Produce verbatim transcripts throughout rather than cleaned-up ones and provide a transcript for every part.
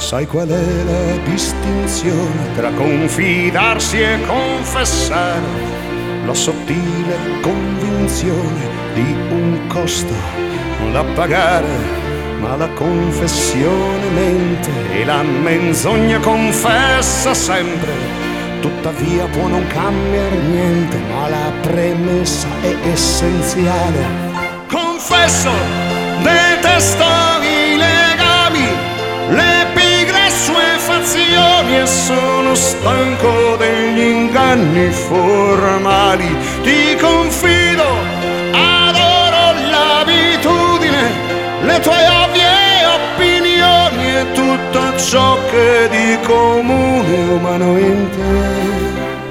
Sai qual è la distinzione tra confidarsi e confessare? La sottile convinzione di un costo da pagare, ma la confessione mente e la menzogna confessa sempre. Tuttavia può non cambiare niente, ma la premessa è essenziale. Confesso, detesto i legami, le pigre assuefazioni, e sono stanco degli inganni formali. Ti confido, adoro l'abitudine, le tue ovvie opinioni e tutto ciò che di comune umano in te.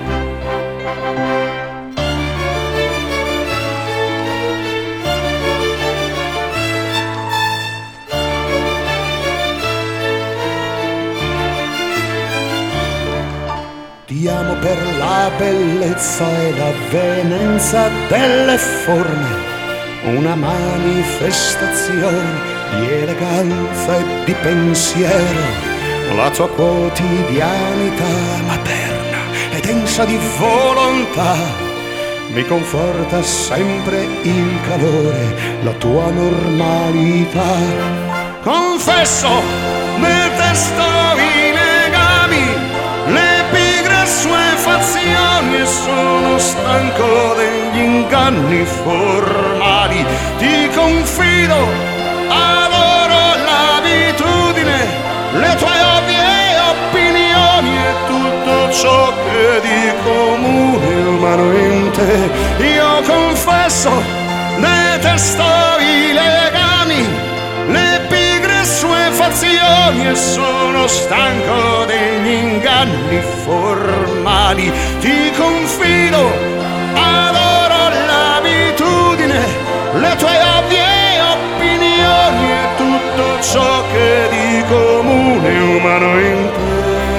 Ti amo per la bellezza e l'avvenenza delle forme, una manifestazione di eleganza e di pensiero. La tua quotidianità materna e densa di volontà mi conforta sempre il calore, la tua normalità. Confesso, detesto i legami, le pigre assuefazioni, e sono stanco degli inganni formali. Ti confido, adoro l'abitudine, le tue ovvie opinioni e tutto ciò che di comune umano in te. Io confesso, detesto i legami, le pigre assuefazioni, e sono stanco degli inganni formali. Ti confido, adoro l'abitudine, le tue ovvie opinioni e tutto ciò che di comune umano in te.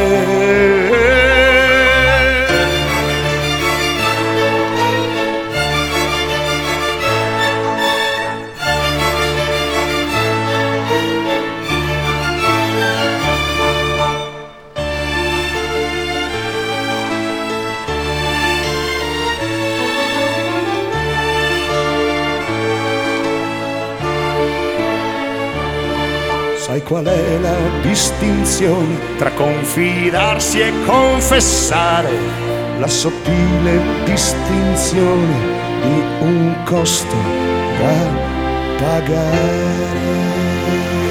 Sai qual è la distinzione tra confidarsi e confessare? La sottile distinzione di un costo da pagare.